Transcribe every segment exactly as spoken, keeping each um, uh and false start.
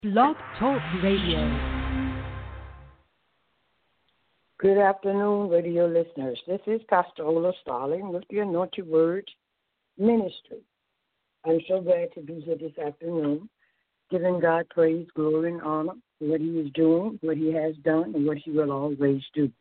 Blog Talk Radio. Good afternoon, radio listeners. This is Pastor Ola Starling with the Anointed Word Ministry. I'm so glad to be here this afternoon, giving God praise, glory, and honor for what He is doing, what He has done, and what He will always do.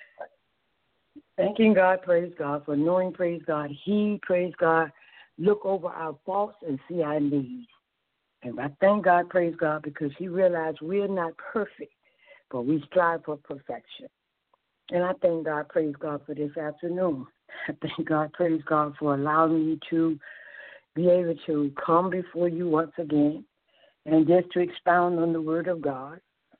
Thanking God, praise God, for knowing, praise God, He, praise God, look over our faults and see our needs. And I thank God, praise God, because He realized we are not perfect, but we strive for perfection. And I thank God, praise God, for this afternoon. I thank God, praise God, for allowing me to be able to come before you once again and just to expound on the Word of God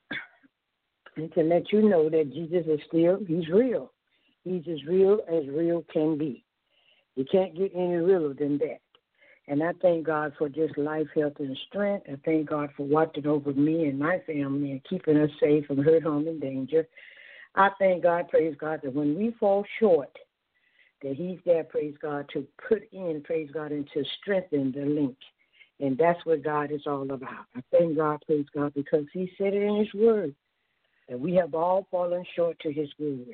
and to let you know that Jesus is still, He's real. He's as real as real can be. You can't get any realer than that. And I thank God for just life, health, and strength. I thank God for watching over me and my family and keeping us safe from hurt, harm, and danger. I thank God, praise God, that when we fall short, that He's there, praise God, to put in, praise God, and to strengthen the link. And that's what God is all about. I thank God, praise God, because He said it in His Word, that we have all fallen short to His glory.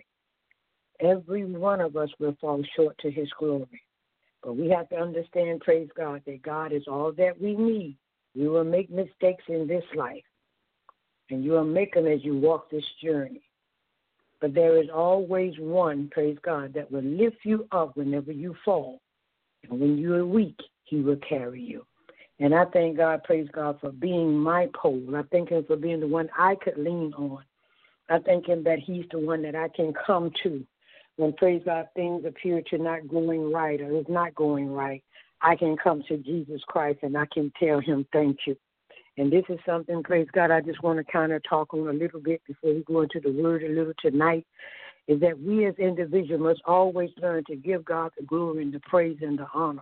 Every one of us will fall short to His glory. But we have to understand, praise God, that God is all that we need. You will make mistakes in this life, and you will make them as you walk this journey. But there is always one, praise God, that will lift you up whenever you fall. And when you are weak, He will carry you. And I thank God, praise God, for being my pole. I thank Him for being the one I could lean on. I thank Him that He's the one that I can come to. When, praise God, things appear to not going right or is not going right, I can come to Jesus Christ and I can tell Him thank you. And this is something, praise God, I just want to kind of talk on a little bit before we go into the Word a little tonight, is that we as individuals must always learn to give God the glory and the praise and the honor.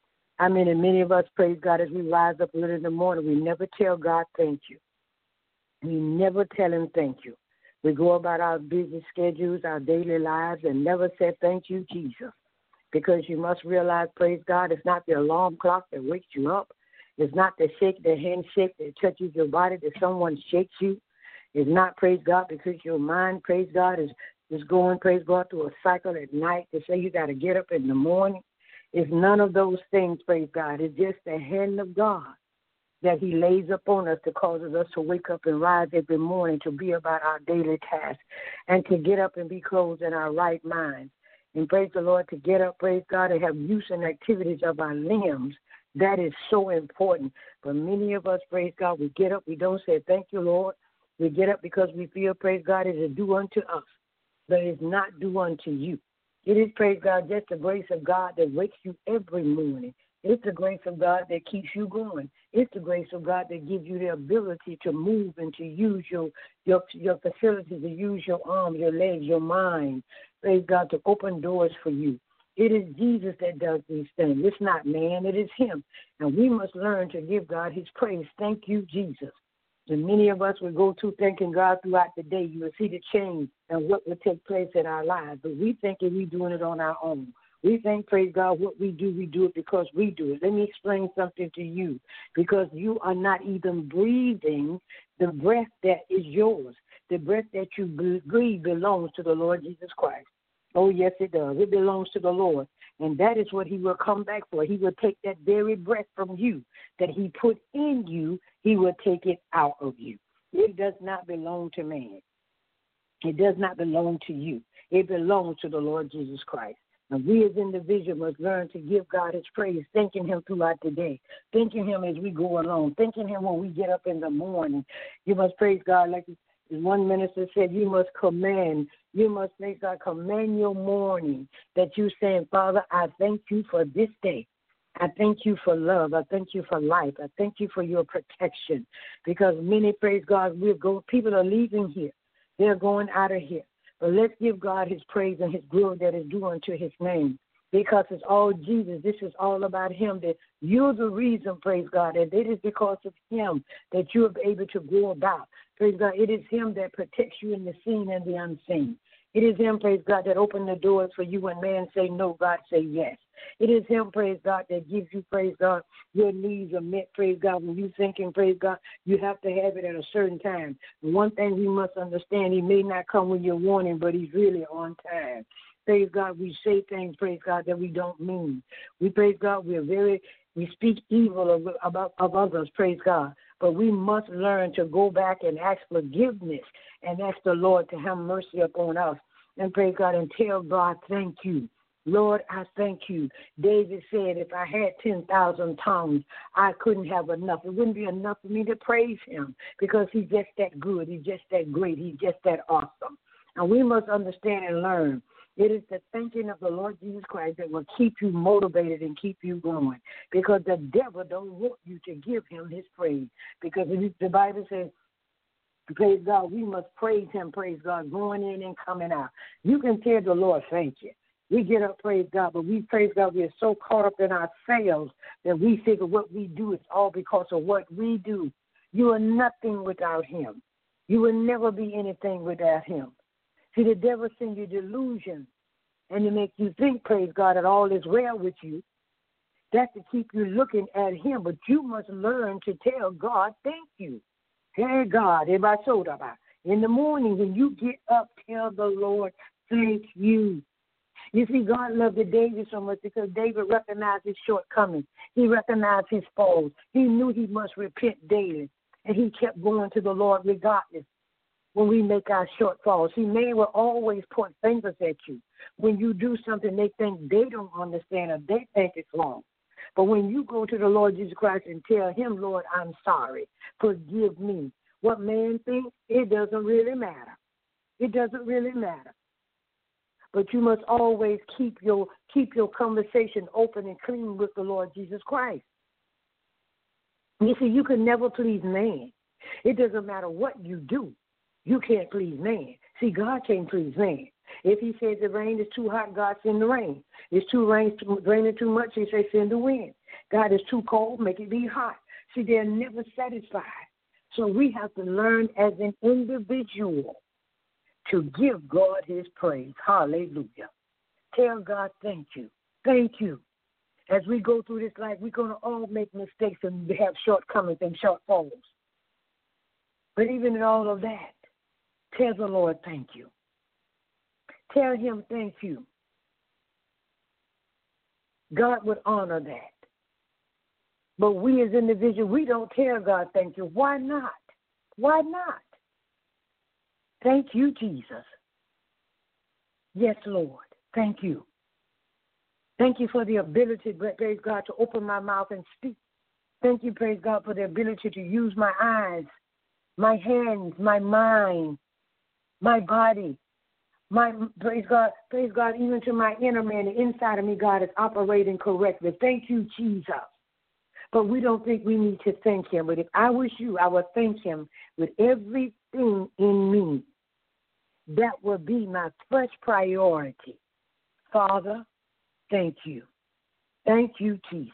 I mean, and many of us, praise God, as we rise up a little in the morning, we never tell God thank you. We never tell Him thank you. We go about our busy schedules, our daily lives, and never say thank you, Jesus. Because you must realize, praise God, it's not the alarm clock that wakes you up. It's not the shake, the handshake that touches your body that someone shakes you. It's not, praise God, because your mind, praise God, is, is going, praise God, through a cycle at night to say you got to get up in the morning. It's none of those things, praise God. It's just the hand of God that He lays upon us to causes us to wake up and rise every morning to be about our daily tasks and to get up and be clothed in our right minds. And praise the Lord, to get up, praise God, and have use and activities of our limbs. That is so important. But many of us, praise God, we get up, we don't say thank you, Lord. We get up because we feel, praise God, it is due unto us, but it's not due unto you. It is, praise God, just the grace of God that wakes you every morning. It's the grace of God that keeps you going. It's the grace of God that gives you the ability to move and to use your your your facility, to use your arms, your legs, your mind, praise God, to open doors for you. It is Jesus that does these things. It's not man, it is Him. And we must learn to give God His praise. Thank you, Jesus. And many of us will go to thanking God throughout the day. You will see the change and what will take place in our lives. But we think that we're doing it on our own. We think, praise God, what we do, we do it because we do it. Let me explain something to you. Because you are not even breathing the breath that is yours. The breath that you breathe belongs to the Lord Jesus Christ. Oh, yes, it does. It belongs to the Lord. And that is what He will come back for. He will take that very breath from you that He put in you. He will take it out of you. It does not belong to man. It does not belong to you. It belongs to the Lord Jesus Christ. And we as individuals must learn to give God His praise, thanking Him throughout the day, thanking Him as we go along, thanking Him when we get up in the morning. You must praise God, like one minister said, you must command, you must, praise God, command your morning that you're saying, Father, I thank you for this day. I thank you for love. I thank you for life. I thank you for your protection. Because many, praise God, we'll go, people are leaving here. They're going out of here. But let's give God His praise and His glory that is due unto His name. Because it's all Jesus. This is all about Him. That you're the reason, praise God. And it is because of Him that you are able to go about. Praise God. It is Him that protects you in the seen and the unseen. It is him, praise God, that opened the doors for you when man say no, God say yes. It is him, praise God, that gives you, praise God, your needs are met, praise God. When you thinking, praise God, you have to have it at a certain time. And one thing we must understand, he may not come when you're wanting, but he's really on time. Praise God, we say things, praise God, that we don't mean. We, praise God, we are very, we speak evil of, about, of others, praise God. But we must learn to go back and ask forgiveness and ask the Lord to have mercy upon us. And praise God and tell God, thank you. Lord, I thank you. David said, if I had ten thousand tongues, I couldn't have enough. It wouldn't be enough for me to praise him because he's just that good. He's just that great. He's just that awesome. And we must understand and learn. It is the thinking of the Lord Jesus Christ that will keep you motivated and keep you going, because the devil don't want you to give him his praise. Because the Bible says, praise God, we must praise him, praise God, going in and coming out. You can tell the Lord, thank you. We get up, praise God, but we, praise God, we are so caught up in ourselves that we figure what we do is all because of what we do. You are nothing without him. You will never be anything without him. See, the devil sends you delusion and to make you think, praise God, that all is well with you. That's to keep you looking at him. But you must learn to tell God, thank you. Hey, God, in the morning when you get up, tell the Lord, thank you. You see, God loved David so much because David recognized his shortcomings. He recognized his faults. He knew he must repent daily, and he kept going to the Lord regardless. When we make our shortfalls, see, men will always point fingers at you. When you do something they think they don't understand or they think it's wrong. But when you go to the Lord Jesus Christ and tell him, Lord, I'm sorry, forgive me, what man thinks, it doesn't really matter. It doesn't really matter. But you must always keep your keep your conversation open and clean with the Lord Jesus Christ. You see, you can never please man. It doesn't matter what you do. You can't please man. See, God can't please man. If he says the rain is too hot, God send the rain. It's too rain, raining too much, he says send the wind. God is too cold, make it be hot. See, they're never satisfied. So we have to learn as an individual to give God his praise. Hallelujah. Tell God thank you. Thank you. As we go through this life, we're going to all make mistakes and have shortcomings and shortfalls. But even in all of that, tell the Lord thank you. Tell him thank you. God would honor that. But we as individuals, we don't tell God thank you. Why not? Why not? Thank you, Jesus. Yes, Lord. Thank you. Thank you for the ability, praise God, to open my mouth and speak. Thank you, praise God, for the ability to use my eyes, my hands, my mind, my body. My praise God, praise God, even to my inner man, the inside of me, God is operating correctly. Thank you, Jesus. But we don't think we need to thank him. But if I was you, I would thank him with everything in me. That would be my first priority. Father, thank you. Thank you, Jesus.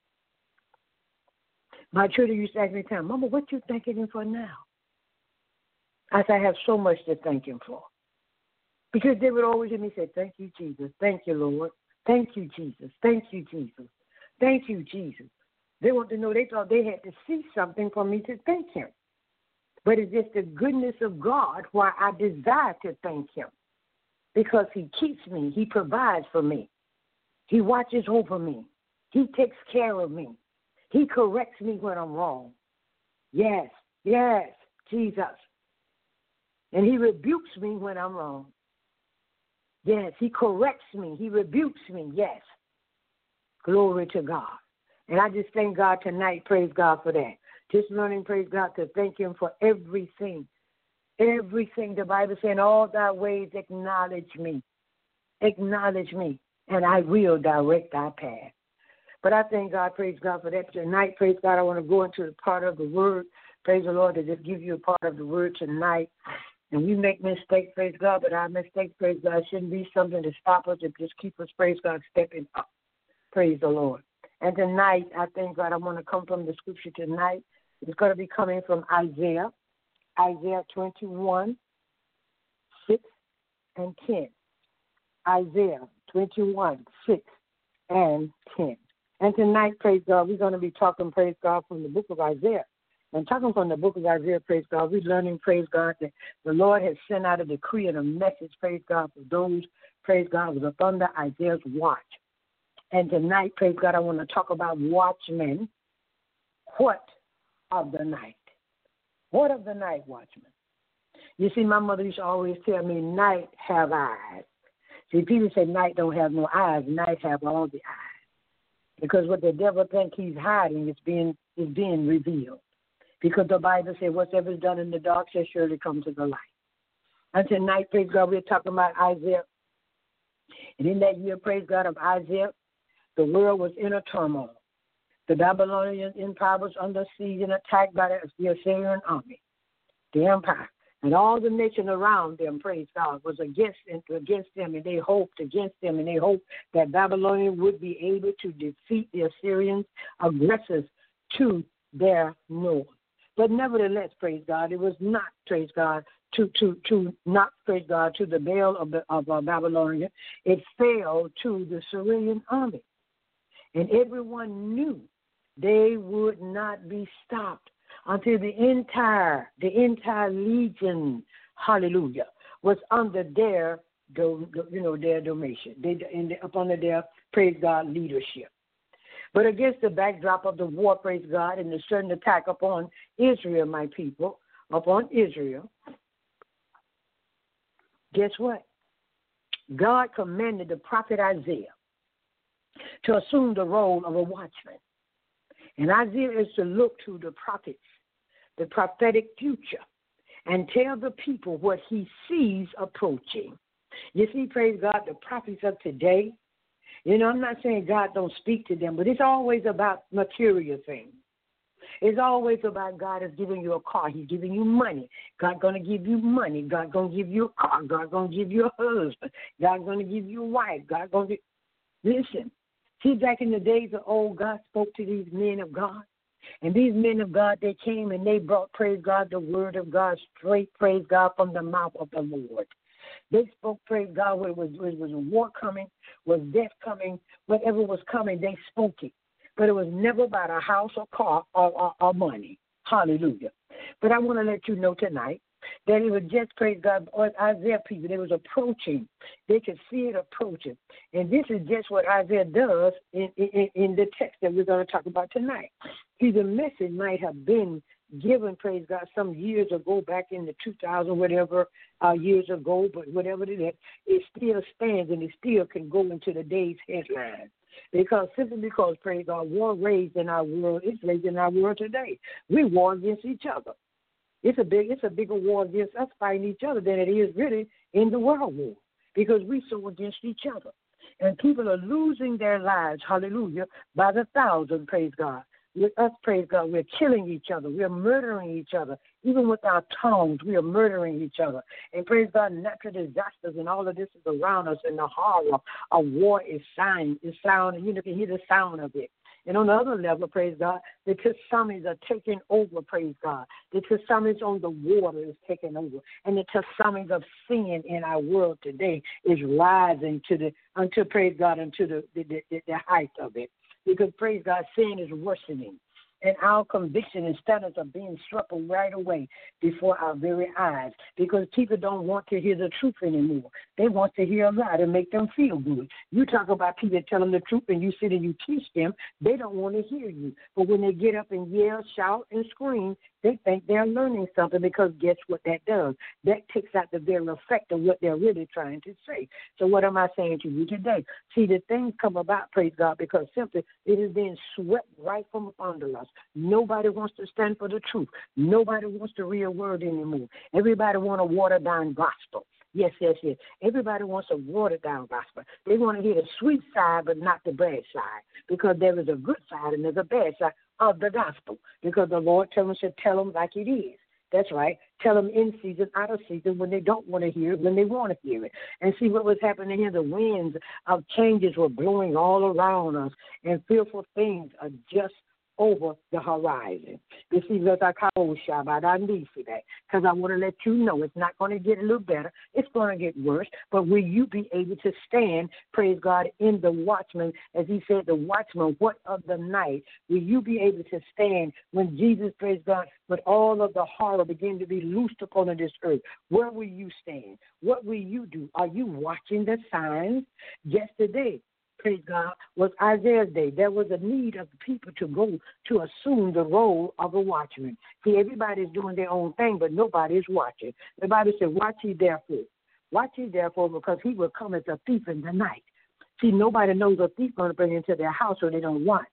My children used to ask me, time, Mama, what you thanking him for now? I said, I have so much to thank him for. Because they would always hear me say, thank you, Jesus. Thank you, Lord. Thank you, Jesus. Thank you, Jesus. Thank you, Jesus. They want to know, they thought they had to see something for me to thank him. But it's just the goodness of God why I desire to thank him. Because he keeps me. He provides for me. He watches over me. He takes care of me. He corrects me when I'm wrong. Yes, yes, Jesus. And he rebukes me when I'm wrong. Yes, he corrects me. He rebukes me. Yes. Glory to God. And I just thank God tonight, praise God for that. Just learning, praise God, to thank him for everything. Everything. The Bible saying, all thy ways acknowledge me. Acknowledge me, and I will direct thy path. But I thank God, praise God for that tonight. Praise God, I want to go into the part of the word. Praise the Lord, to just give you a part of the word tonight. And we make mistakes, praise God, but our mistakes, praise God, shouldn't be something to stop us. It just keep us, praise God, stepping up. Praise the Lord. And tonight, I thank God, I want to come from the scripture tonight. It's going to be coming from Isaiah, Isaiah twenty-one, six and ten. Isaiah twenty-one, six and ten. And tonight, praise God, we're going to be talking, praise God, from the book of Isaiah. And talking from the book of Isaiah, praise God, we're learning, praise God, that the Lord has sent out a decree and a message, praise God, for those, praise God, who was up under Isaiah's watch. And tonight, praise God, I want to talk about watchmen. What of the night? What of the night, watchmen? You see, my mother used to always tell me, night have eyes. See, people say night don't have no eyes. Night have all the eyes. Because what the devil think he's hiding is being is being revealed. Because the Bible says, whatever is done in the dark shall surely come to the light. And tonight, praise God, we're talking about Isaiah. And in that year, praise God, of Isaiah, the world was in a turmoil. The Babylonian empire was under siege and attacked by the Assyrian army, the empire. And all the nation around them, praise God, was against against them, and they hoped against them, and they hoped that Babylonian would be able to defeat the Assyrians' aggressors to their north. But nevertheless, praise God, it was not, praise God, to to to not, praise God, to the Baal of, the, of uh, Babylonia. It fell to the Syrian army. And everyone knew they would not be stopped until the entire, the entire legion, hallelujah, was under their, you know, their domination, they, in the, up under their, praise God, leadership. But against the backdrop of the war, praise God, and the sudden attack upon Israel, my people, upon Israel, guess what? God commanded the prophet Isaiah to assume the role of a watchman. And Isaiah is to look to the prophets, the prophetic future, and tell the people what he sees approaching. You see, praise God, the prophets of today, you know, I'm not saying God don't speak to them, but it's always about material things. It's always about God is giving you a car. He's giving you money. God going to give you money. God going to give you a car. God going to give you a husband. God going to give you a wife. God going to listen. See, back in the days of old, God spoke to these men of God. And these men of God, they came and they brought, praise God, the word of God straight, praise God, from the mouth of the Lord. They spoke, praise God, when it was, when it was a war coming, was death coming, whatever was coming, they spoke it. But it was never about a house or car or, or, or money. Hallelujah. But I want to let you know tonight that it was just, praise God, Isaiah people, they was approaching. They could see it approaching. And this is just what Isaiah does in, in, in the text that we're going to talk about tonight. See, the message might have been given, praise God, some years ago, back in the two thousand, whatever uh, years ago, but whatever it is, it still stands and it still can go into the day's headlines. Because simply because, praise God, war raged in our world, it's raging in our world today. We war against each other. It's a big, it's a bigger war against us fighting each other than it is really in the world war, because we so against each other. And people are losing their lives, hallelujah, by the thousand, praise God. With us, praise God, we're killing each other. We're murdering each other. Even with our tongues, we are murdering each other. And praise God, natural disasters and all of this is around us, and the horror of war is sound. Is sound, and you can hear the sound of it. And on the other level, praise God, the tsunamis are taking over, praise God. The tsunamis on the water is taking over. And the tsunamis of sin in our world today is rising to the, unto, praise God, unto the, the, the, the height of it. Because, praise God, sin is worsening. And our conviction and standards are being struck right away before our very eyes, because people don't want to hear the truth anymore. They want to hear a lie to make them feel good. You talk about people that tell them the truth and you sit and you teach them, they don't want to hear you. But when they get up and yell, shout, and scream, they think they're learning something, because guess what that does? That takes out the very effect of what they're really trying to say. So what am I saying to you today? See, the things come about, praise God, because simply it is being swept right from under us. Nobody wants to stand for the truth. Nobody wants to read a word anymore. Everybody want a watered-down gospel. Yes, yes, yes. Everybody wants a watered-down gospel. They want to hear the sweet side but not the bad side, because there is a good side and there's a bad side of the gospel, because the Lord tells us to tell them like it is. That's right. Tell them in season, out of season, when they don't want to hear it, when they want to hear it. And see what was happening here. The winds of changes were blowing all around us, and fearful things are just over the horizon. This is what I call Shabbat today, because I want to let you know it's not going to get a little better. It's going to get worse. But will you be able to stand, praise God, in the watchman, as he said, the watchman, what of the night? Will you be able to stand when Jesus, praise God, with all of the horror begin to be loosed upon this earth? Where will you stand? What will you do? Are you watching the signs? Yesterday, praise God, was Isaiah's day. There was a need of the people to go to assume the role of a watchman. See, everybody's doing their own thing, but nobody is watching. The Bible said, watch ye therefore. Watch ye therefore, because he will come as a thief in the night. See, nobody knows a thief going to bring into their house, so they don't watch.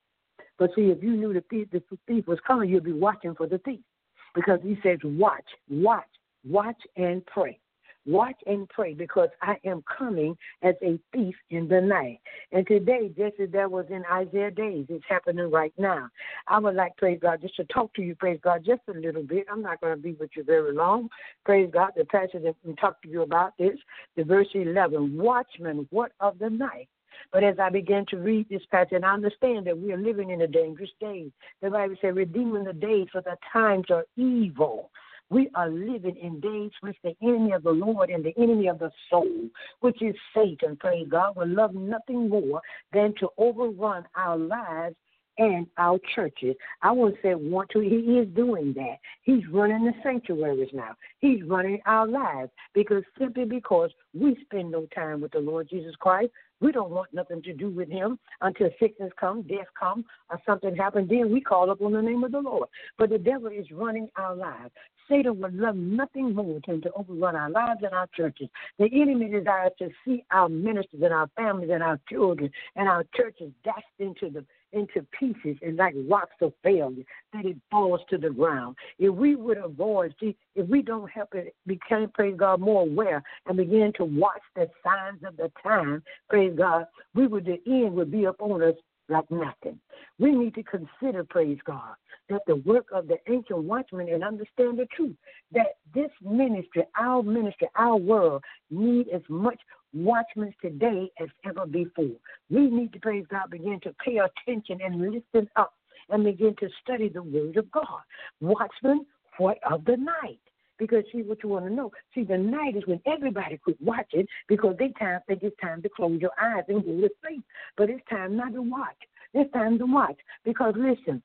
But see, if you knew the thief, the thief was coming, you'd be watching for the thief. Because he says, watch, watch, watch and pray. Watch and pray, because I am coming as a thief in the night. And today, just as that was in Isaiah days, it's happening right now. I would like, praise God, just to talk to you, praise God, just a little bit. I'm not going to be with you very long. Praise God, the passage that we talked to you about this, the verse eleven, watchmen, what of the night? But as I began to read this passage, I understand that we are living in a dangerous day. The Bible says, redeeming the days, for the times are evil. We are living in days which the enemy of the Lord and the enemy of the soul, which is Satan, praise God, will love nothing more than to overrun our lives and our churches. I won't say want to. He is doing that. He's running the sanctuaries now. He's running our lives, because simply because we spend no time with the Lord Jesus Christ. We don't want nothing to do with him until sickness comes, death comes, or something happens. Then we call upon the name of the Lord. But the devil is running our lives. Satan would love nothing more than to overrun our lives and our churches. The enemy desires to see our ministers and our families and our children and our churches dashed into the into pieces and like rocks of failure, that it falls to the ground. If we would avoid, see, if we don't help it, become, praise God, more aware and begin to watch the signs of the time, praise God, we would, the end would be upon us like nothing. We need to consider, praise God, that the work of the ancient watchmen, and understand the truth, that this ministry, our ministry, our world, need as much watchmen today as ever before. We need to, praise God, begin to pay attention and listen up and begin to study the word of God. Watchmen, what of the night? Because, see, what you want to know, see, the night is when everybody quit watching, because they time think it's time to close your eyes and go to sleep. But it's time not to watch. It's time to watch. Because, listen,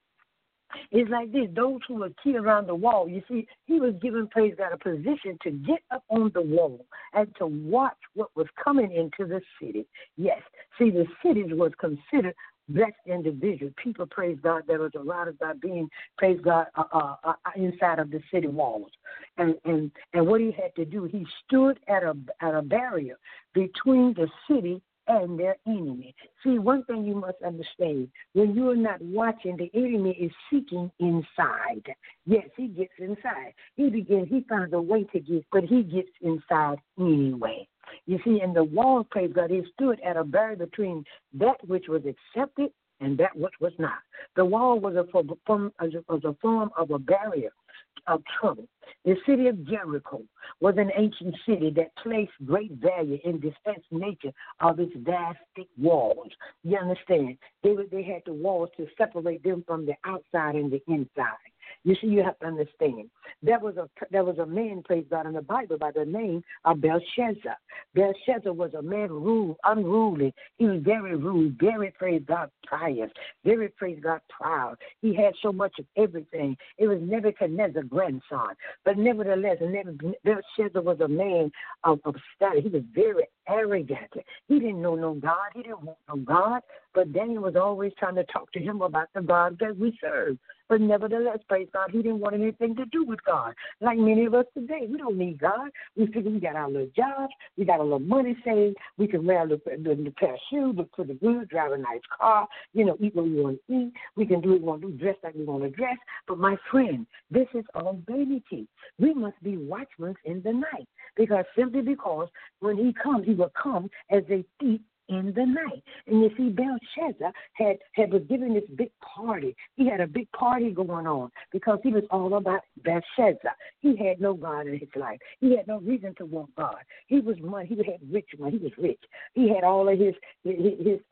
it's like this. Those who were key around the wall, you see, he was given, praise God, a position to get up on the wall and to watch what was coming into the city. Yes. See, the cities was considered blessed individual, people, praise God, that was surrounded by being, praise God, uh, uh, uh, inside of the city walls. And, and and what he had to do, he stood at a at a barrier between the city and their enemy. See, one thing you must understand, when you are not watching, the enemy is seeking inside. Yes, he gets inside. He begins, he finds a way to get, but he gets inside anyway. You see, in the wall, praise God, he stood at a barrier between that which was accepted and that which was not. The wall was a form, was a form of a barrier of trouble. The city of Jericho was an ancient city that placed great value in the defense nature of its vast thick walls. You understand? They, they had the walls to separate them from the outside and the inside. You see, you have to understand. There was a there was a man, praise God, in the Bible by the name of Belshazzar. Belshazzar was a man ruled, unruly. He was very rude, very, praise God, pious, very, praise God, proud. He had so much of everything. It was Nebuchadnezzar's grandson. But nevertheless, Belshazzar was a man of, of status. He was very arrogant. He didn't know no God. He didn't want no God. But Daniel was always trying to talk to him about the God that we serve. But nevertheless, praise God, he didn't want anything to do with God. Like many of us today, we don't need God. We figure we got our little jobs, we got a little money saved, we can wear a little, little pair of shoes, look pretty good, drive a nice car, you know, eat what we want to eat. We can do what we want to do, dress like we want to dress. But my friend, this is all vanity. We must be watchmen in the night, because simply because when he comes, he will come as a thief in the night. And you see, Belshazzar had, had was giving this big party. He had a big party going on because he was all about Belshazzar. He had no God in his life. He had no reason to want God. He was money. He had rich money. He was rich. He had all of his his, his um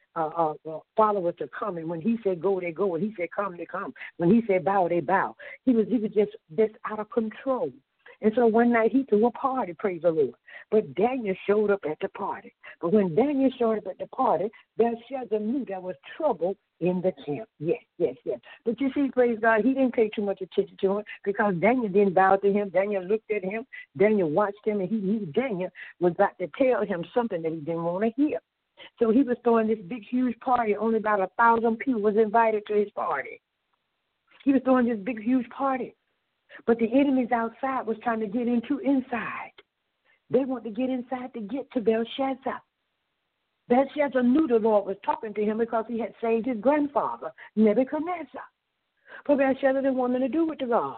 uh, uh, uh, followers to come. And when he said go, they go. When he said come, they come. When he said bow, they bow. He was, he was just, just out of control. And so one night he threw a party, praise the Lord. But Daniel showed up at the party. But when Daniel showed up at the party, Belshazzar knew there was trouble in the camp. Yes, yes, yes. But you see, praise God, he didn't pay too much attention to him because Daniel didn't bow to him. Daniel looked at him. Daniel watched him, and he knew Daniel was about to tell him something that he didn't want to hear. So he was throwing this big, huge party. Only about a thousand people was invited to his party. He was throwing this big, huge party. But the enemies outside was trying to get into inside. They want to get inside to get to Belshazzar. Belshazzar knew the Lord was talking to him because he had saved his grandfather, Nebuchadnezzar. But Belshazzar didn't want nothing to do with the God.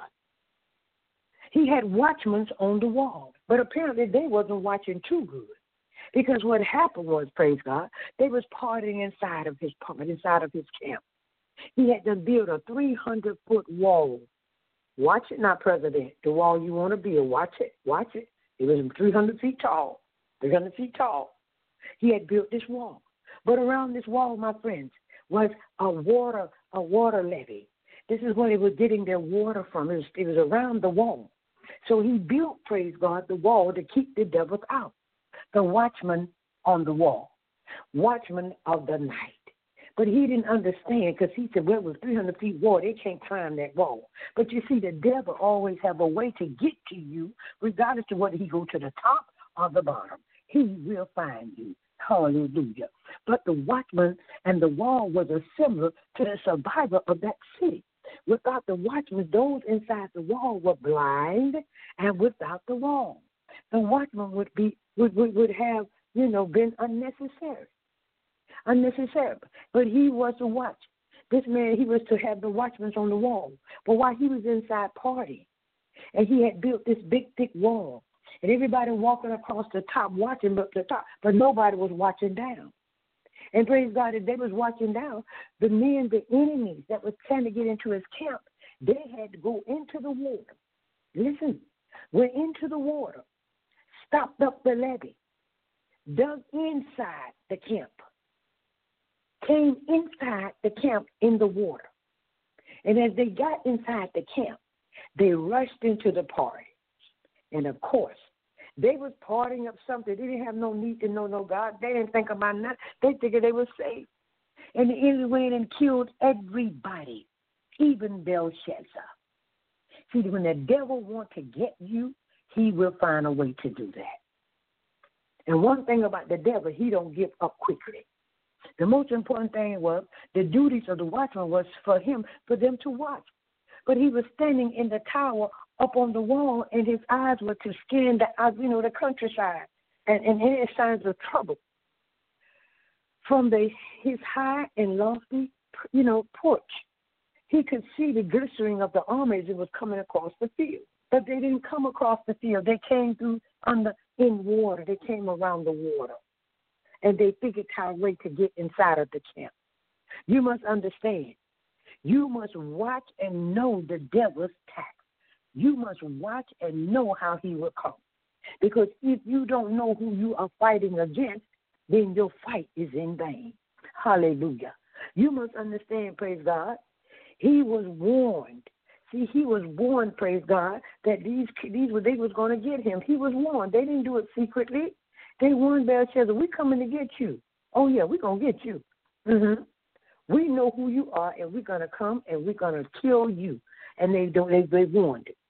He had watchmen on the wall, but apparently they wasn't watching too good. Because what happened was, praise God, they was partying inside of his part, inside of his camp. He had to build a three hundred foot wall. Watch it now, President. The wall you want to build. Watch it. Watch it. It was three hundred feet tall. three hundred feet tall. He had built this wall. But around this wall, my friends, was a water a water levee. This is where they were getting their water from. It was, it was around the wall. So he built, praise God, the wall to keep the devils out. The watchman on the wall. Watchman of the night. But he didn't understand because he said, well, it was three hundred feet wall. They can't climb that wall. But you see, the devil always have a way to get to you, regardless of whether he go to the top or the bottom. He will find you. Hallelujah. But the watchman and the wall was a symbol to the survivor of that city. Without the watchman, those inside the wall were blind, and without the wall, the watchman would be would, would, would have, you know, been unnecessary. Unnecessary. But he was to watch. This man, he was to have the watchmen on the wall. But while he was inside partying, and he had built this big, thick wall, and everybody walking across the top watching but the top, but nobody was watching down. And praise God, if they was watching down, the men, the enemies that was trying to get into his camp, they had to go into the water. Listen, went into the water, stopped up the levee, dug inside the camp, came inside the camp in the water. And as they got inside the camp, they rushed into the party. And, of course, they was partying up something. They didn't have no need to know no God. They didn't think about nothing. They figured they were safe. And the enemy went in and killed everybody, even Belshazzar. See, when the devil wants to get you, he will find a way to do that. And one thing about the devil, he don't give up quickly. The most important thing was the duties of the watchman was for him, for them to watch. But he was standing in the tower up on the wall, and his eyes were to scan the, you know, the countryside and, and any signs of trouble. From the his high and lofty, you know, porch, he could see the glistering of the armies that was coming across the field. But they didn't come across the field. They came through under in water. They came around the water. And they figured out a way to get inside of the camp. You must understand. You must watch and know the devil's tact. You must watch and know how he will come. Because if you don't know who you are fighting against, then your fight is in vain. Hallelujah. You must understand, praise God, he was warned. See, he was warned, praise God, that these these were they was going to get him. He was warned. They didn't do it secretly. They warned Belshazzar, we're coming to get you. Oh, yeah, we're going to get you. Mm-hmm. We know who you are, and we're going to come, and we're going to kill you. And they don't. They, they warned it.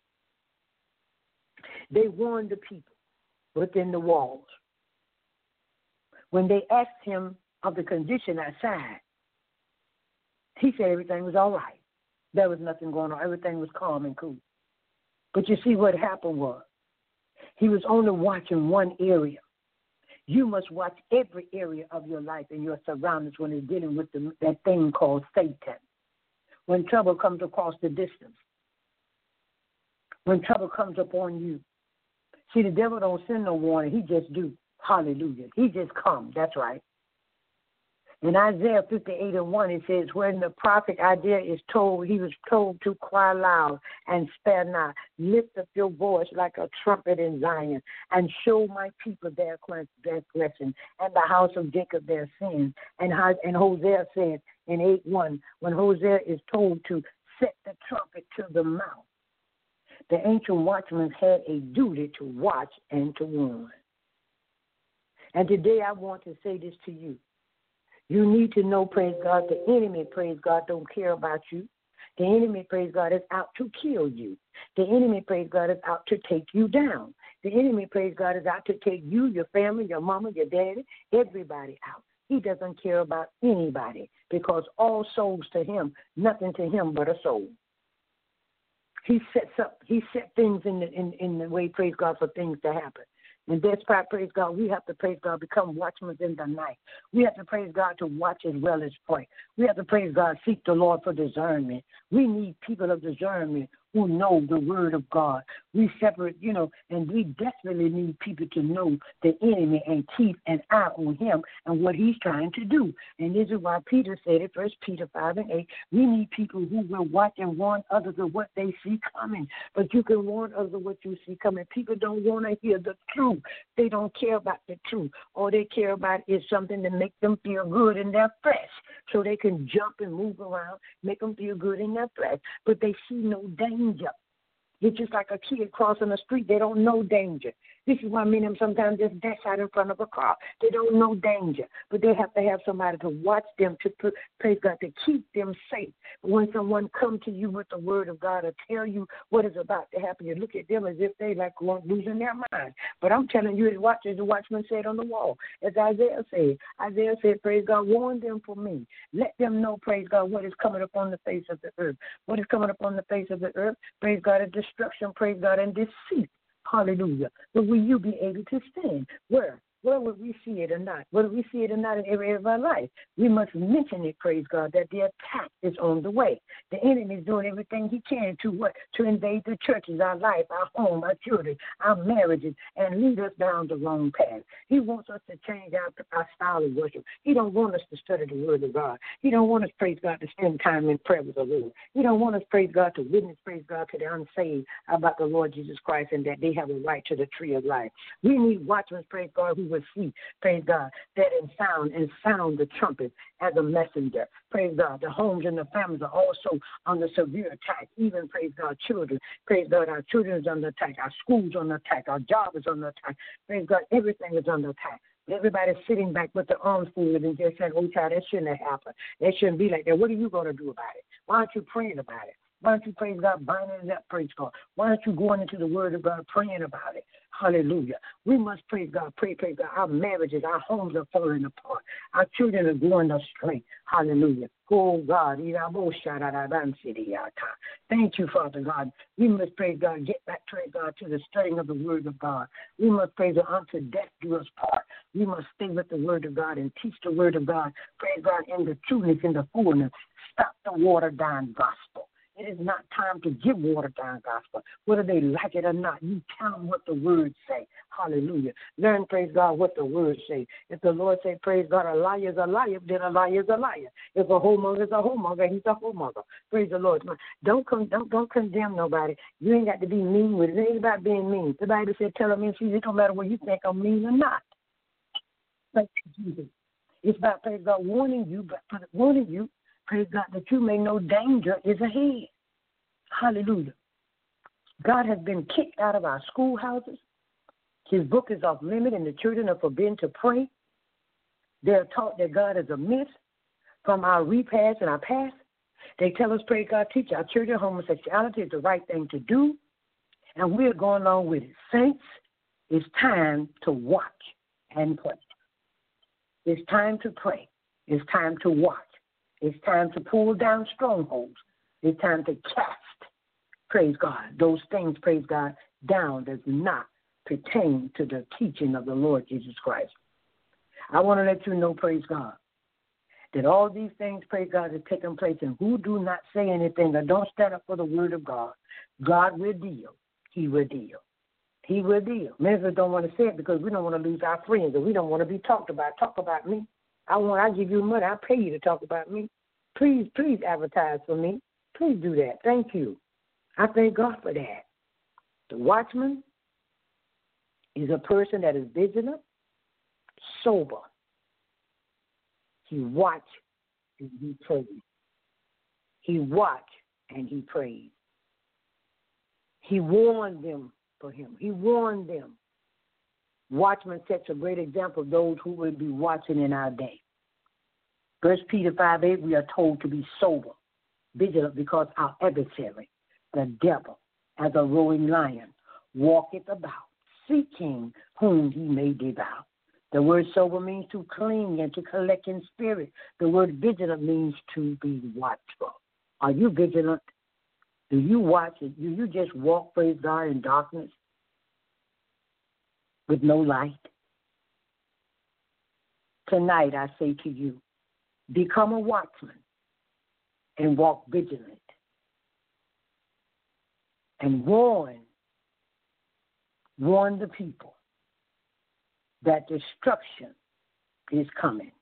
They warned the people within the walls. When they asked him of the condition outside, he said everything was all right. There was nothing going on. Everything was calm and cool. But you see what happened was, he was only watching one area. You must watch every area of your life and your surroundings when you're dealing with the, that thing called Satan. When trouble comes across the distance. When trouble comes upon you. See, the devil don't send no warning. He just do. Hallelujah. He just comes. That's right. In Isaiah fifty-eight and one, it says, when the prophet Isaiah is told, he was told to cry loud and spare not. Lift up your voice like a trumpet in Zion and show my people their transgression and the house of Jacob their sins. And, and Hosea said in eight one, when Hosea is told to set the trumpet to the mouth, the ancient watchmen had a duty to watch and to warn. And today I want to say this to you. You need to know, praise God, the enemy, praise God, don't care about you. The enemy, praise God, is out to kill you. The enemy, praise God, is out to take you down. The enemy, praise God, is out to take you, your family, your mama, your daddy, everybody out. He doesn't care about anybody because all souls to him, nothing to him but a soul. He sets up, he set things in the, in, in the way, praise God, for things to happen. And that's why, praise God, we have to, praise God, become watchmen in the night. We have to, praise God, to watch as well as pray. We have to, praise God, seek the Lord for discernment. We need people of discernment who know the word of God. We separate, you know, and we desperately need people to know the enemy and keep an eye on him and what he's trying to do. And this is why Peter said it, First Peter five and eight, we need people who will watch and warn others of what they see coming. But you can warn others of what you see coming. People don't want to hear the truth. They don't care about the truth. All they care about is something to make them feel good in their flesh so they can jump and move around, make them feel good in their flesh. But they see no danger. It's just like a kid crossing the street. They don't know danger. This is why many of them sometimes just dash out in front of a car. They don't know danger, but they have to have somebody to watch them, to put, praise God, to keep them safe. When someone comes to you with the word of God or tell you what is about to happen, you look at them as if they like losing their mind. But I'm telling you, as watch, as the watchman said on the wall, as Isaiah said, Isaiah said, praise God, warn them for me. Let them know, praise God, what is coming upon the face of the earth. What is coming upon the face of the earth? Praise God, is destruction, praise God, and deceit. Hallelujah. But will you be able to stand? Where? Where would we see it or not? Whether we see it or not in every area of our life, we must mention it, praise God, that the attack is on the way. The enemy is doing everything he can to what? To invade the churches, our life, our home, our children, our marriages, and lead us down the wrong path. He wants us to change our, our style of worship. He don't want us to study the word of God. He don't want us, praise God, to spend time in prayer with the Lord. He don't want us, praise God, to witness, praise God, to the unsaved about the Lord Jesus Christ and that they have a right to the tree of life. We need watchmen, praise God, who will see, praise God, that in sound and sound the trumpet as a messenger. Praise God. The homes and the families are also under severe attack. Even, praise God, children. Praise God, our children is under attack. Our schools under attack. Our job is under attack. Praise God, everything is under attack. Everybody's sitting back with their arms folded and just saying, oh, child, that shouldn't have happened. That shouldn't be like that. What are you going to do about it? Why aren't you praying about it? Why don't you, praise God, binding it up, praise God? Why aren't you going into the word of God, praying about it? Hallelujah. We must, praise God, pray, praise God. Our marriages, our homes are falling apart. Our children are going astray. Hallelujah. Oh, God. Thank you, Father God. We must, praise God, get back, praise God, to the studying of the word of God. We must, praise God, unto death do us part. We must stay with the word of God and teach the word of God, praise God, in the trueness, in the fullness. Stop the watered down gospel. It is not time to give watered down gospel. Whether they like it or not, you tell them what the words say. Hallelujah. Learn, praise God, what the words say. If the Lord say, praise God, a liar is a liar, then a liar is a liar. If a whoremonger is a whoremonger, he's a whoremonger. Praise the Lord. Don't con- don't don't condemn nobody. You ain't got to be mean with it. It ain't about being mean. The Bible said, tell them, it don't matter whether you think I'm mean or not. Thank you, Jesus. It's about, praise God, warning you, but warning you, praise God, that you may know danger is ahead. Hallelujah. God has been kicked out of our schoolhouses. His book is off limit and the children are forbidden to pray. They're taught that God is a myth from our repast and our past. They tell us, praise God, teach our children homosexuality is the right thing to do. And we're going along with it. Saints, it's time to watch and pray. It's time to pray. It's time to watch. It's time to pull down strongholds. It's time to cast, praise God, those things, praise God, down that do not pertain to the teaching of the Lord Jesus Christ. I want to let you know, praise God, that all these things, praise God, are taking place, and who do not say anything or don't stand up for the word of God, God will deal. He will deal. He will deal. Many of us don't want to say it because we don't want to lose our friends or we don't want to be talked about. Talk about me. I want, I give you money. I pay you to talk about me. Please, please advertise for me. Please do that. Thank you. I thank God for that. The watchman is a person that is vigilant, sober. He watch and he prays. He watch and he prays. He warned them for him. He warned them. Watchman sets a great example of those who will be watching in our day. First Peter five eight, we are told to be sober, vigilant, because our adversary, the devil, as a roaring lion, walketh about, seeking whom he may devour. The word sober means to cling and to collect in spirit. The word vigilant means to be watchful. Are you vigilant? Do you watch it? Do you just walk, praise God, in darkness with no light? Tonight I say to you, become a watchman and walk vigilant and warn, warn the people that destruction is coming.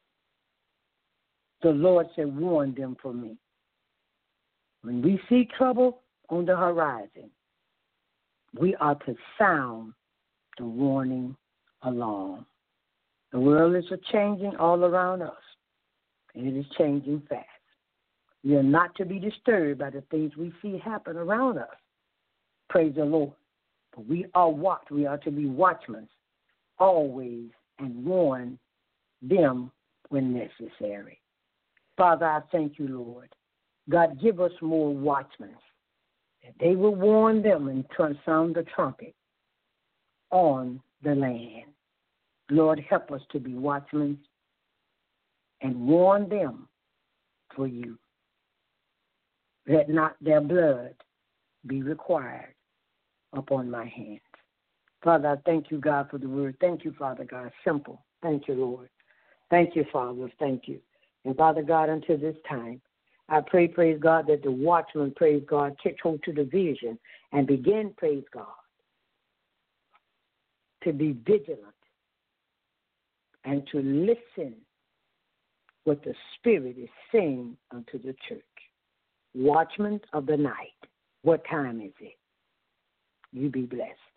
The Lord said, warn them for me. When we see trouble on the horizon, we are to sound the warning alarm. The world is changing all around us, and it is changing fast. We are not to be disturbed by the things we see happen around us. Praise the Lord. But we are watched. We are to be watchmen always and warn them when necessary. Father, I thank you, Lord. God, give us more watchmen, that they will warn them and sound the trumpet on the land. Lord, help us to be watchmen and warn them for you. Let not their blood be required upon my hands. Father, I thank you, God, for the word. Thank you, Father God. Simple. Thank you, Lord. Thank you, Father. Thank you. And Father God, until this time, I pray, praise God, that the watchman, praise God, catch hold to the vision and begin, praise God, to be vigilant and to listen what the Spirit is saying unto the church. Watchmen of the night, what time is it? You be blessed.